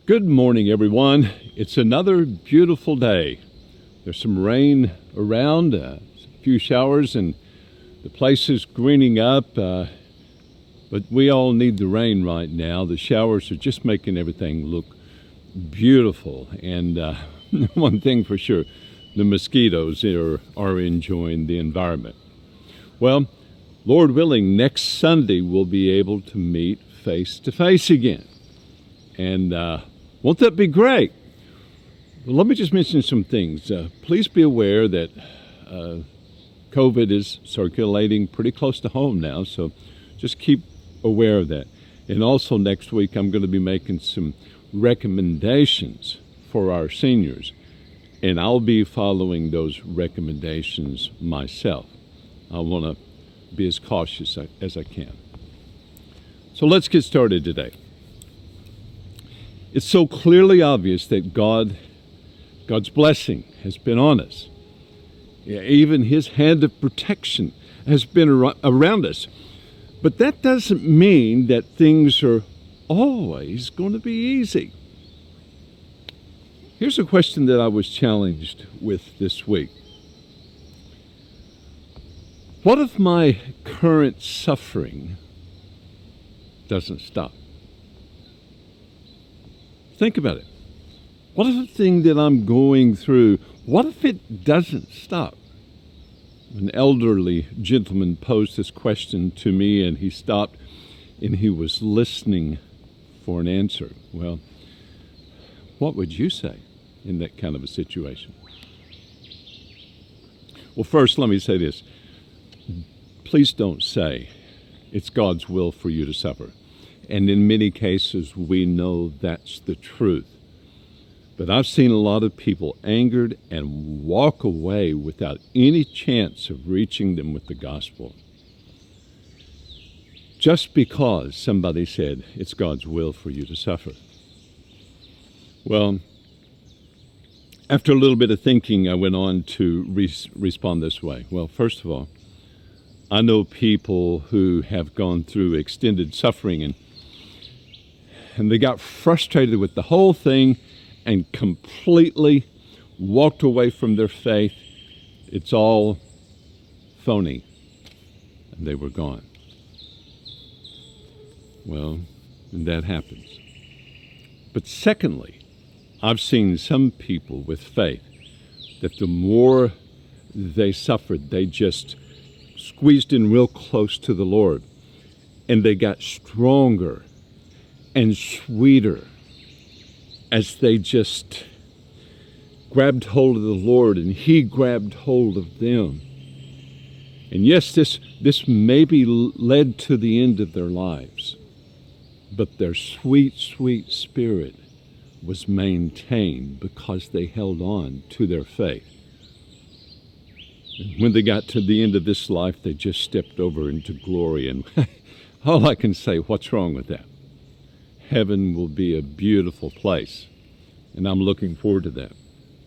Good morning, everyone. It's another beautiful day. There's some rain around, a few showers, and the place is greening up. But we all need the rain right now. The showers are just making everything look beautiful. And one thing for sure, the mosquitoes are enjoying the environment. Well, Lord willing, next Sunday we'll be able to meet face to face again. And won't that be great? Well, let me just mention some things. Please be aware that COVID is circulating pretty close to home now, so just keep aware of that. And also next week I'm going to be making some recommendations for our seniors, and I'll be following those recommendations myself. I want to be as cautious as I can. So let's get started today. It's so clearly obvious that God's blessing has been on us. Yeah, even His hand of protection has been around us. But that doesn't mean that things are always going to be easy. Here's a question that I was challenged with this week. What if my current suffering doesn't stop? Think about it. What if the thing that I'm going through, what if it doesn't stop? An elderly gentleman posed this question to me, and he stopped and he was listening for an answer. Well, what would you say in that kind of a situation? Well, first, let me say this. Please don't say it's God's will for you to suffer. And in many cases, we know that's the truth. But I've seen a lot of people angered and walk away without any chance of reaching them with the gospel, just because somebody said it's God's will for you to suffer. Well, after a little bit of thinking, I went on to respond this way. Well, first of all, I know people who have gone through extended suffering and they got frustrated with the whole thing and completely walked away from their faith. It's all phony. And they were gone. Well, and that happens. But secondly, I've seen some people with faith that the more they suffered, they just squeezed in real close to the Lord. And they got stronger and sweeter as they just grabbed hold of the Lord and He grabbed hold of them. And yes, this maybe led to the end of their lives, but their sweet, sweet spirit was maintained because they held on to their faith. And when they got to the end of this life, they just stepped over into glory. And all I can say, what's wrong with that? Heaven will be a beautiful place, and I'm looking forward to that.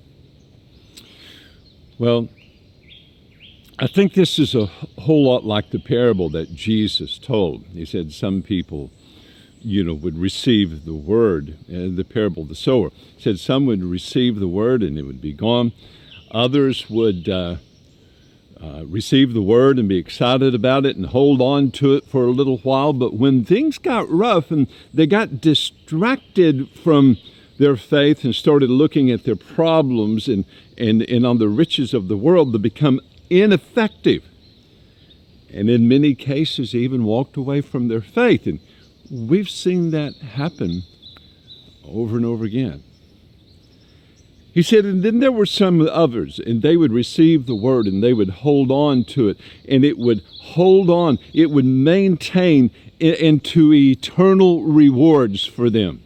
Well, I think this is a whole lot like the parable that Jesus told. He said some people, would receive the word, the parable of the sower. He said some would receive the word and it would be gone. Others would receive the word and be excited about it and hold on to it for a little while. But when things got rough and they got distracted from their faith and started looking at their problems and on the riches of the world, they become ineffective. And in many cases, even walked away from their faith. And we've seen that happen over and over again. He said, and then there were some others, and they would receive the word, and they would hold on to it, and it would hold on. It would maintain into eternal rewards for them.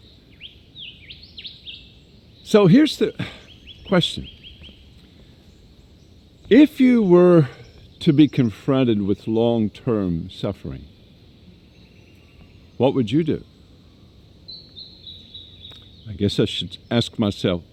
So here's the question. If you were to be confronted with long-term suffering, what would you do? I guess I should ask myself,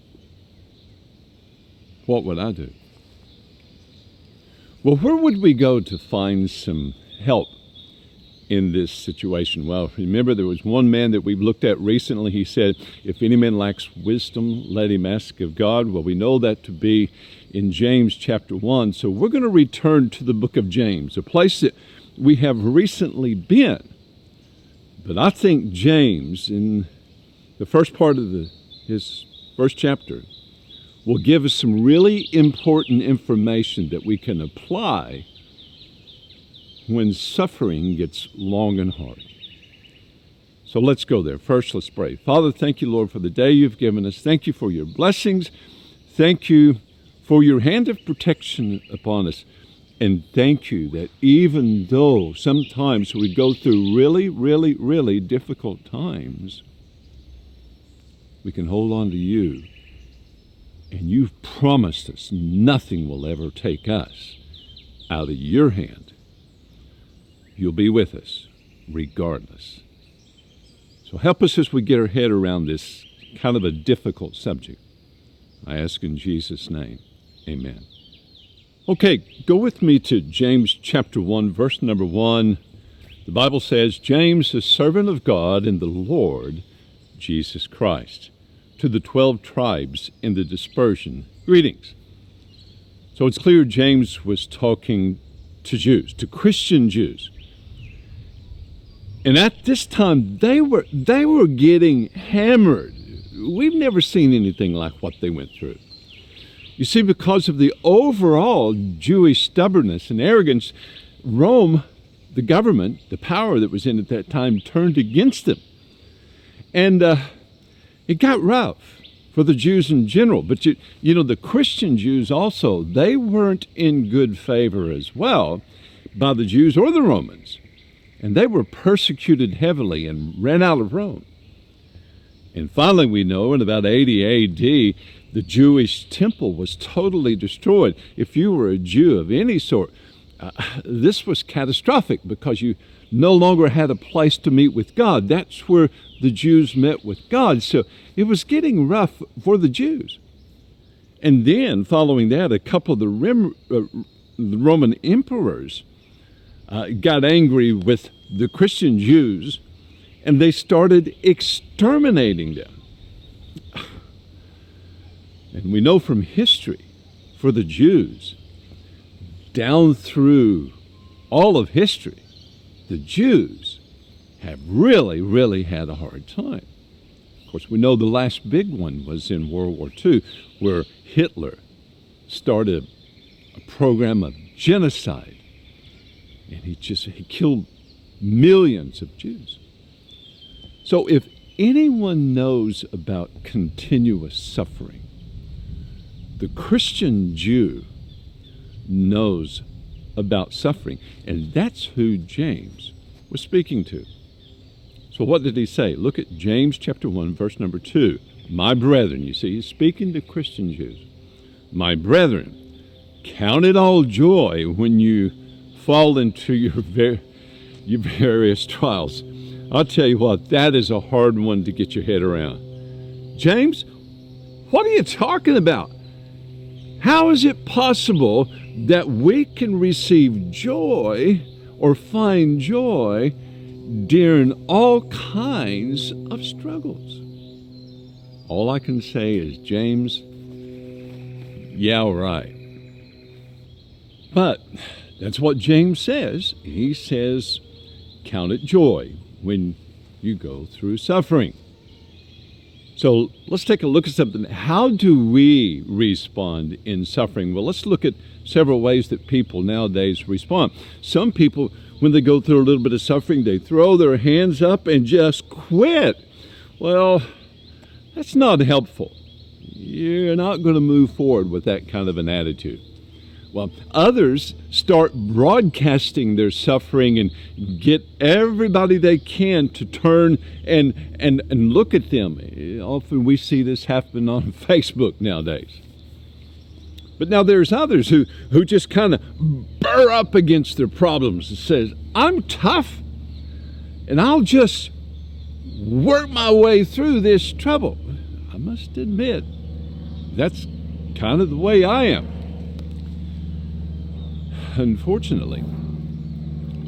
what would I do? Well, where would we go to find some help in this situation? Well, remember, there was one man that we've looked at recently. He said, if any man lacks wisdom, let him ask of God. Well, we know that to be in James chapter 1. So we're going to return to the book of James, a place that we have recently been. But I think James, in the first part of his first chapter, will give us some really important information that we can apply when suffering gets long and hard. So let's go there. First, let's pray. Father, thank you, Lord, for the day you've given us. Thank you for your blessings. Thank you for your hand of protection upon us. And thank you that even though sometimes we go through really, really, really difficult times, we can hold on to you. And you've promised us nothing will ever take us out of your hand. You'll be with us regardless. So help us as we get our head around this kind of a difficult subject. I ask in Jesus' name, amen. Okay, go with me to James chapter 1, verse number 1. The Bible says, James, a servant of God and the Lord Jesus Christ, to the 12 tribes in the dispersion, greetings. So it's clear James was talking to Jews, to Christian Jews. And at this time, they were getting hammered. We've never seen anything like what they went through. You see, because of the overall Jewish stubbornness and arrogance, Rome, the government, the power that was in at that time, turned against them. And it got rough for the Jews in general. But, you know, the Christian Jews also, they weren't in good favor as well by the Jews or the Romans. And they were persecuted heavily and ran out of Rome. And finally, we know in about 80 A.D., the Jewish temple was totally destroyed. If you were a Jew of any sort, this was catastrophic because you no longer had a place to meet with God. That's where the Jews met with God. So it was getting rough for the Jews. And then, following that, a couple of the Roman emperors got angry with the Christian Jews, and they started exterminating them. And we know from history, for the Jews, down through all of history, the Jews have really, really had a hard time. Of course, we know the last big one was in World War II, where Hitler started a program of genocide. And he killed millions of Jews. So if anyone knows about continuous suffering, the Christian Jew knows about suffering. And that's who James was speaking to. So what did he say? Look at James chapter 1, verse number 2. My brethren, you see, he's speaking to Christian Jews. My brethren, count it all joy when you fall into your various trials. I'll tell you what, that is a hard one to get your head around. James, what are you talking about? How is it possible that we can receive joy or find joy during all kinds of struggles? All I can say is, James, yeah, right. But that's what James says. He says, count it joy when you go through suffering. So let's take a look at something. How do we respond in suffering? Well, let's look at several ways that people nowadays respond. Some people, when they go through a little bit of suffering, they throw their hands up and just quit. Well, that's not helpful. You're not going to move forward with that kind of an attitude. Well, others start broadcasting their suffering and get everybody they can to turn and look at them. Often we see this happen on Facebook nowadays. But now there's others who just kind of burr up against their problems and says, I'm tough and I'll just work my way through this trouble. I must admit, that's kind of the way I am. Unfortunately,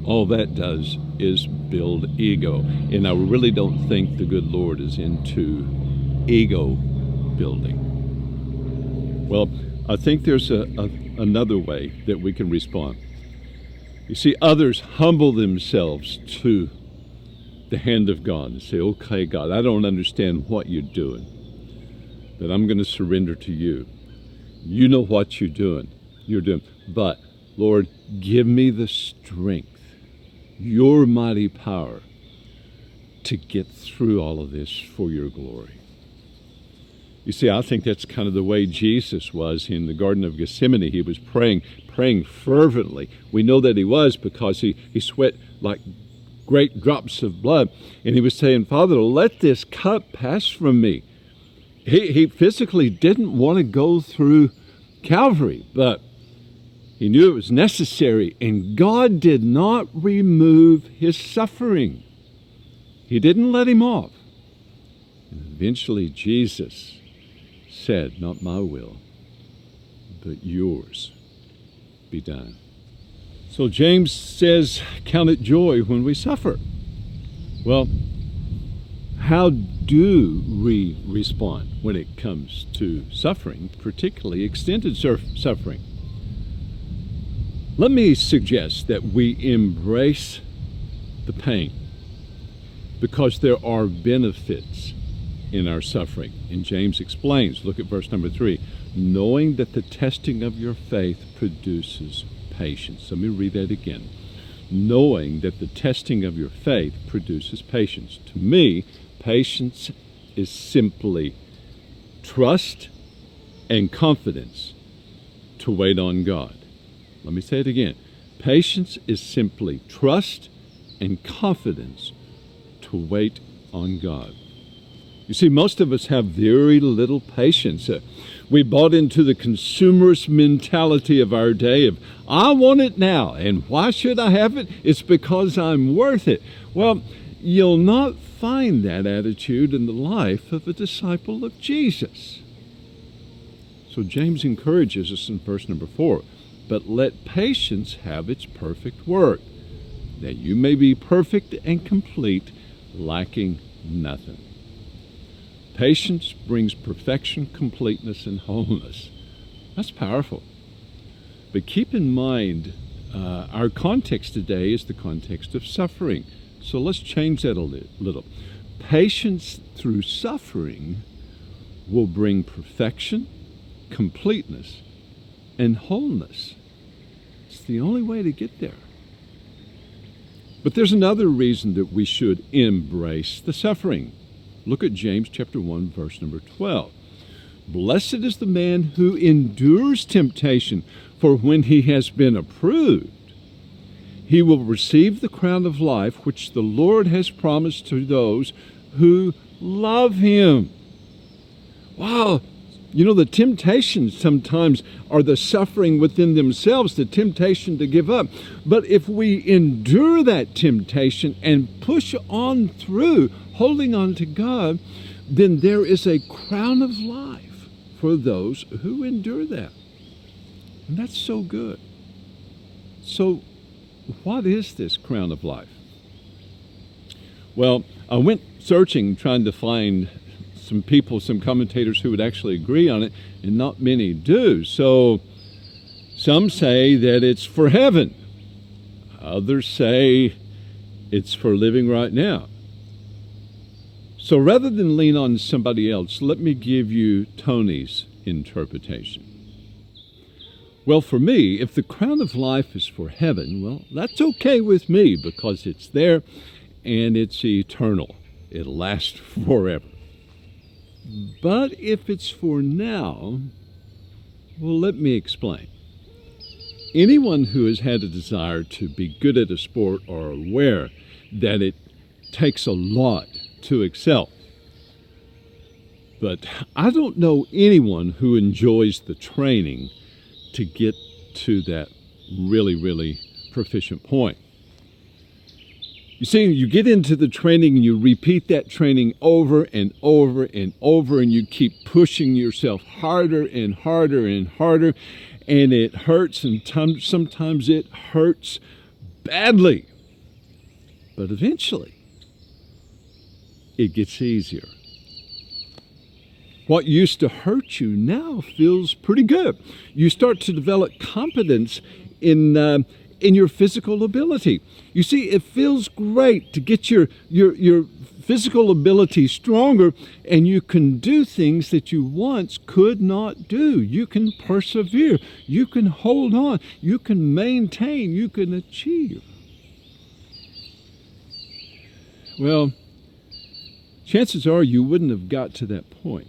all that does is build ego. And I really don't think the good Lord is into ego building. Well, I think there's another way that we can respond. You see, others humble themselves to the hand of God and say, okay, God, I don't understand what you're doing, but I'm going to surrender to you. You know what you're doing. But, Lord, give me the strength, your mighty power, to get through all of this for your glory. You see, I think that's kind of the way Jesus was in the Garden of Gethsemane. He was praying fervently. We know that he was because he sweat like great drops of blood. And he was saying, Father, let this cup pass from me. He physically didn't want to go through Calvary, but he knew it was necessary. And God did not remove his suffering. He didn't let him off. And eventually Jesus said, not my will, but yours be done. So James says, count it joy when we suffer. Well, how do we respond when it comes to suffering, particularly extended suffering? Let me suggest that we embrace the pain because there are benefits in our suffering. And James explains, look at verse number 3, knowing that the testing of your faith produces patience. Let me read that again. Knowing that the testing of your faith produces patience. To me, patience is simply trust and confidence to wait on God. Let me say it again. Patience is simply trust and confidence to wait on God. You see, most of us have very little patience. We bought into the consumerist mentality of our day of, I want it now, and why should I have it? It's because I'm worth it. Well, you'll not find that attitude in the life of a disciple of Jesus. So James encourages us in verse number 4, but let patience have its perfect work, that you may be perfect and complete, lacking nothing. Patience brings perfection, completeness, and wholeness. That's powerful. But keep in mind, our context today is the context of suffering. So let's change that a little. Patience through suffering will bring perfection, completeness, and wholeness. It's the only way to get there. But there's another reason that we should embrace the suffering. Look at James chapter 1, verse number 12. Blessed is the man who endures temptation, for when he has been approved, he will receive the crown of life which the Lord has promised to those who love him. Wow! You know, the temptations sometimes are the suffering within themselves, the temptation to give up. But if we endure that temptation and push on through, holding on to God, then there is a crown of life for those who endure that. And that's so good. So, what is this crown of life? Well, I went searching, trying to find some people, some commentators who would actually agree on it, and not many do. So some say that it's for heaven. Others say it's for living right now. So rather than lean on somebody else, let me give you Tony's interpretation. Well, for me, if the crown of life is for heaven, well, that's okay with me because it's there and it's eternal. It'll last forever. But if it's for now, well, let me explain. Anyone who has had a desire to be good at a sport are aware that it takes a lot to excel. But I don't know anyone who enjoys the training to get to that really, really proficient point. You see, you get into the training and you repeat that training over and over and over, and you keep pushing yourself harder and harder and harder, and it hurts, and sometimes it hurts badly. but eventually it gets easier. What used to hurt you now feels pretty good. You start to develop confidence in your physical ability. You see, it feels great to get your physical ability stronger, and you can do things that you once could not do. You can persevere. You can hold on. You can maintain. You can achieve. Well, chances are you wouldn't have got to that point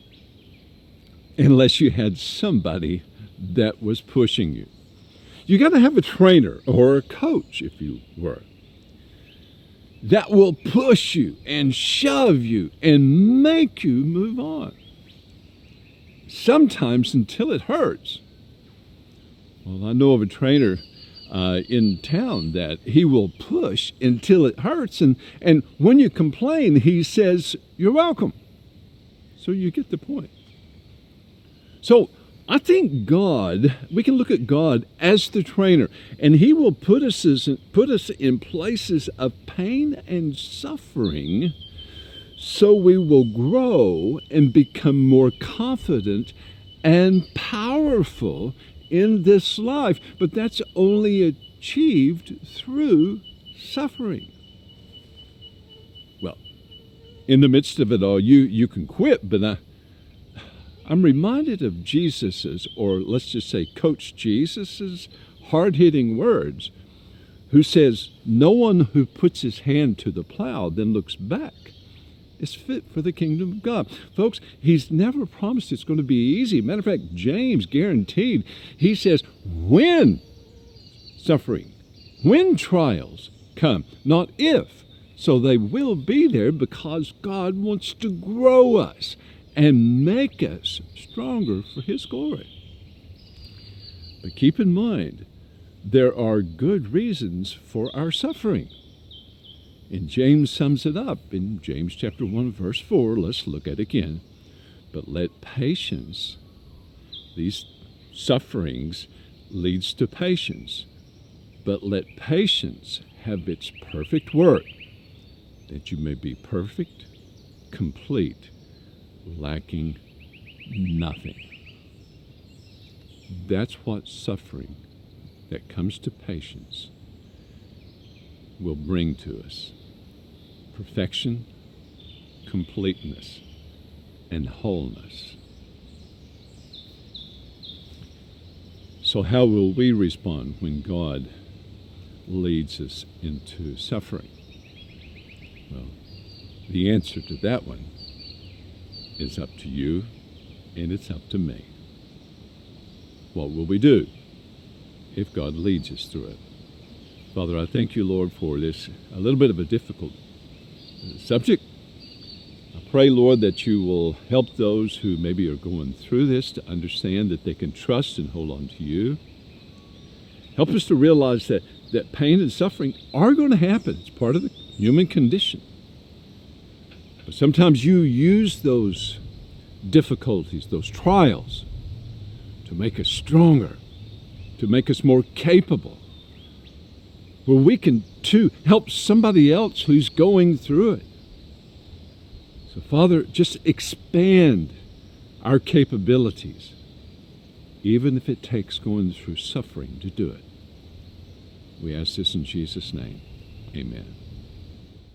unless you had somebody that was pushing you. You got to have a trainer or a coach, if you were, that will push you and shove you and make you move on. Sometimes until it hurts. Well, I know of a trainer in town that he will push until it hurts. And when you complain, he says, "You're welcome." So you get the point. So I think God, we can look at God as the trainer, and he will put us in places of pain and suffering so we will grow and become more confident and powerful in this life. But that's only achieved through suffering. Well, in the midst of it all, you can quit, but I'm reminded of Jesus's, or let's just say Coach Jesus's, hard-hitting words, who says, "No one who puts his hand to the plow then looks back is fit for the kingdom of God." Folks, he's never promised it's going to be easy. Matter of fact, James guaranteed. He says, when suffering, when trials come, not if. So they will be there because God wants to grow us and make us stronger for his glory. But keep in mind, there are good reasons for our suffering. And James sums it up in James chapter 1, verse 4. Let's look at it again. But let patience, these sufferings leads to patience. But let patience have its perfect work, that you may be perfect, complete, lacking nothing. That's what suffering that comes to patience will bring to us. Perfection, completeness, and wholeness. So how will we respond when God leads us into suffering? Well, the answer to that one is up to you, and it's up to me. What will we do if God leads us through it? Father, I thank you, Lord, for this a little bit of a difficult subject. I pray, Lord, that you will help those who maybe are going through this to understand that they can trust and hold on to you. Help us to realize that pain and suffering are going to happen. It's part of the human condition. But sometimes you use those difficulties, those trials, to make us stronger, to make us more capable, where we can, too, help somebody else who's going through it. So, Father, just expand our capabilities, even if it takes going through suffering to do it. We ask this in Jesus' name. Amen.